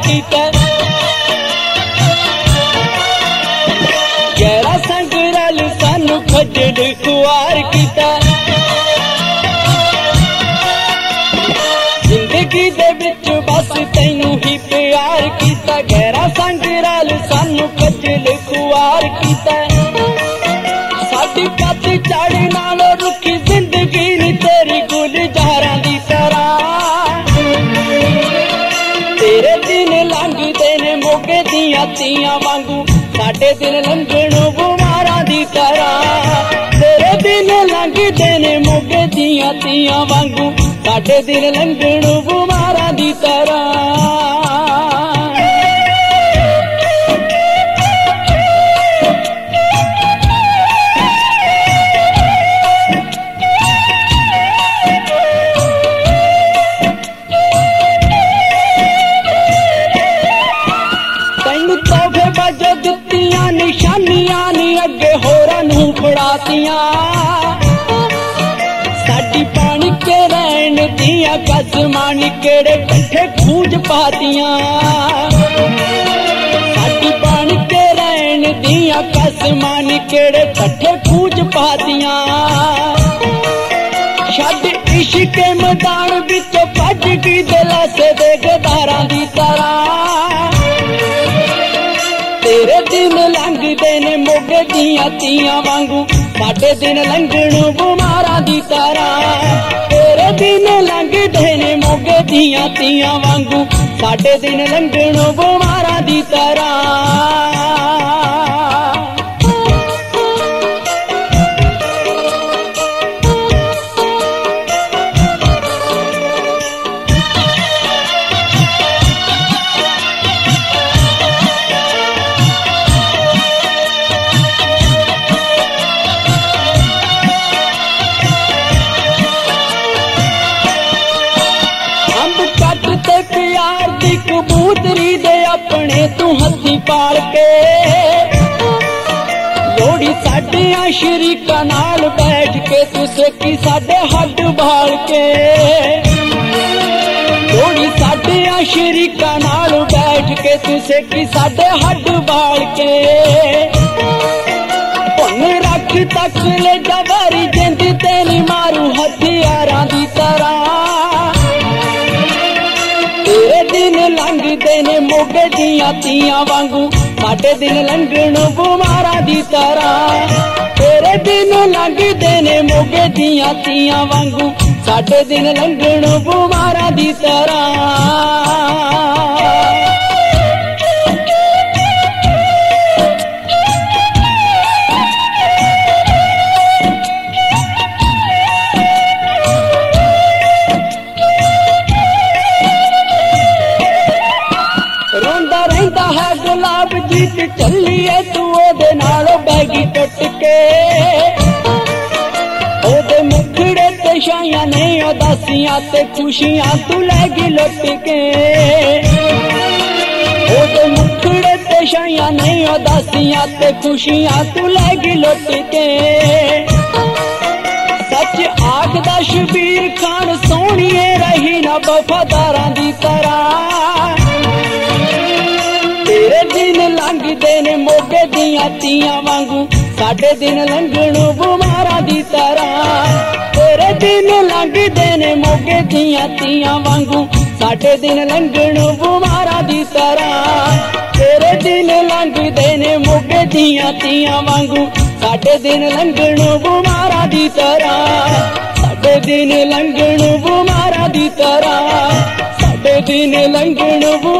कीता, गहरा संग रल सानू खजल खुआर कीता। जिंदगी दे विच बस तैनू ही प्यार कीता, गहरा संग रल सानू खजल खुआर कीता। साडी पत झड़ नालों रुखी जिंदगी नी तेरी गुलजारां दी तरह। तेरे दिन लंघदे ने मोगे दियां तियां वांगू, साडे दिन लंघणों बुमारां दी तरह। तेरे दिन लंघदे ने मोगे दियां तियां वांगू, साडे दिन लंघणों बुमारां दी तरह। जो दित्तियां निशानियां नी अगे होरां नू फड़ातियां, साडी पानी के रैन दियां कसमां केड़े कट्ठे खूंज पातियां। साडी पानी के रैन दियां कसमां केड़े कट्ठे खूंज पातियां। छड्ड इश्क मैदान विच भज गई दिलासे दे गदारां दी तरह। तेरे दिन लंघदे ने मोगे दियां तियां वांगू, साडे दिन लंघणों बुमारां दी तरह। तेरे दिन लंघदे ने मोगे दियां तियां वांगू, साडे दिन लंघणों बुमारां दी तरह। प्यार दी कबूतरी दे अपने तू हथी पाल के, लोड़ी साडियां शरीकां नाल बैठ के तू सेकी साडे हड्ड बाल के। लोड़ी साडियां शरीकां नाल बैठ के तू सेकी साडे हड्ड बाल के। भुन रख तक ले जवारी जिंद तेरी मारू हथियारां दी तरह। तेरे दिन लंघदे ने मोगे दियां तियां वांगू, साडे दिन लंघणों बुमारां दी तरह। तेरे दिन लंघदे ने मोगे दियां तियां वांगू, साडे दिन लंघणों बुमारां दी तरह। गुलाब जीत चलिए तू ओदे नालों बैगी टुट के, ओदे मुखड़े ते छाइयां ने उदासियां ते खुशियां तू लैगी लुट के। ओदे मुखड़े ते छाइयां ने उदासियां ते खुशियां तू लैगी लुट के। सच आखदा शबीर खान सोहणिए रही ना वफादारां दी तरह। तेरे दिन लंघदे ने मोगे दियां तियां वांगू, साडे दिन लंघणों बुमारां दी तरह। तेरे दिन लंघदे ने मोगे दियां तियां वांगू, साडे दिन लंघणों बुमारां दी तरह। तेरे दिन लंघदे ने मोगे दियां तियां वांगू, साडे दिन लंघणों बुमारां दी तरह। साडे दिन लंघणों बुमारां दी तरह, साडे दिन लंघणों